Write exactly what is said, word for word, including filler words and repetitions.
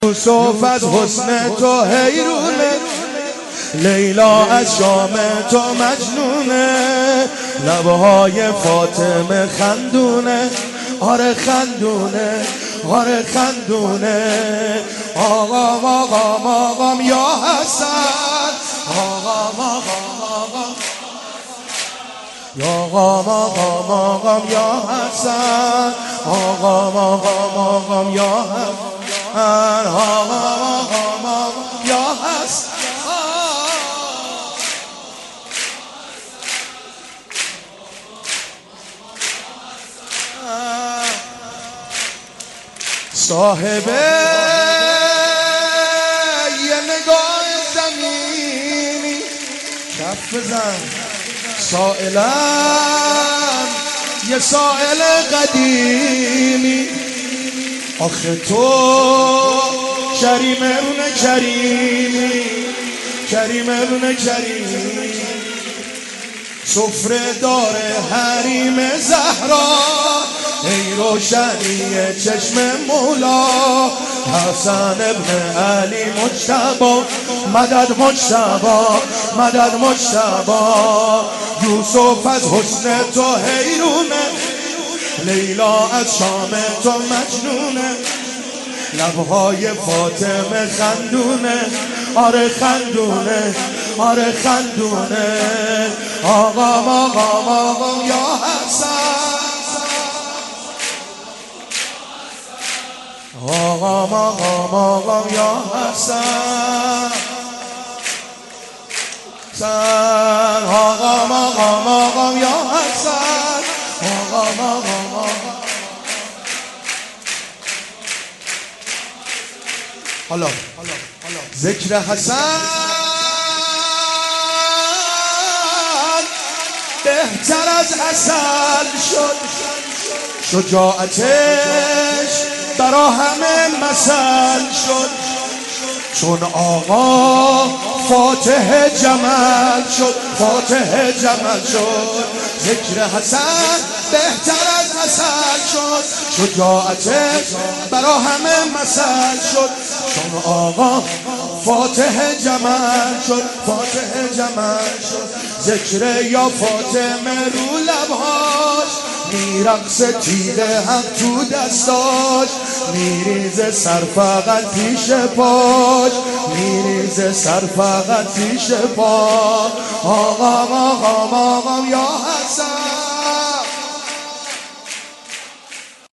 یوسف از حسن تو حیرونه، لیلا از شام تو مجنونه، لبهای فاطمه خندونه، آره خندونه، آره خندونه. آقام آقام آقام یا حسن، آقام آقام آقام یا آقام آقام آقام یا حسن، آقام آقام آقام یا حسن، آقام آقام آقام یا حسن. صاحب یه نگاه زمینی، کف بزن سائلم یه سائل قدیمی. آخه تو کریم ابن کریمی، کریم ابن کریمی، سفره دار حریم زهرا، ای روشنی چشم مولا. حسن ابن علی مجتبی، مدد مجتبی، مدد مجتبی. یوسف از حسن تو حیرونه، لیلا از شام تو مجنونه، لبهای فاطمه خندونه، آره خندونه، آره خندونه. آقام آقام آقام یا حسن، آقام آقام آقام یا حسن، آقام آقام آقام یا حسن، آقام آقام آقام. حالا ذکر حسن بهتر از عسل شد، شجاعتش برا همه مثل شد، چون آقا فاتح جمل شد، فاتح جمل شد. ذکر حسن بهتر از عسل شد، شجاعتش برا همه مثل شد، چون آقا فاتح جمل شد، فاتح جمل شد. ذکر یا فاطمه رو لبهاش، میرقص تیغ حق تو دستاش، میریزه سر فقط پیش پاش، میریزه سر فقط پیش پاش. آقام آقام آقام یا حسن،